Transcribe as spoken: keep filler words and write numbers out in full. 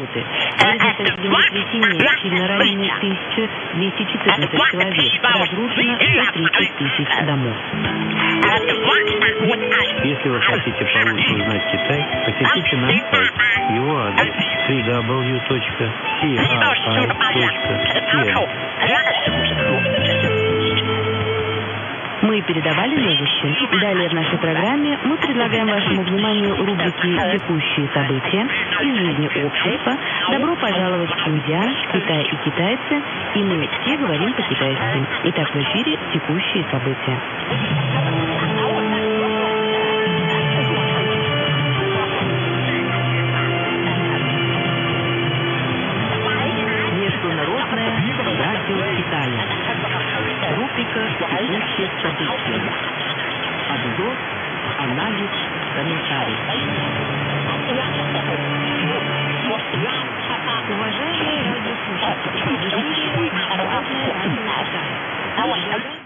минуты. В результате землетрясения сильно ранены тысяча двести четырнадцать человек. Разрушено сто тридцать тысяч домов. Если вы хотите получше узнать Китай, посетите наш сайт. Его адрес дабл ю дабл ю дабл ю точка си ар ай точка си эн. Мы передавали новости. Далее в нашей программе мы предлагаем вашему вниманию рубрики «Текущие события» из жизни общества. Добро пожаловать в Кинзя, Китай и китайцы. И мы все говорим по-китайски. Итак, в эфире «Текущие события». Международное радио Китая. Рубрика «Текущие события». Обзор, анализ, комментарий. Уважаемые радиослушатели, в эфире Международное радио Китая.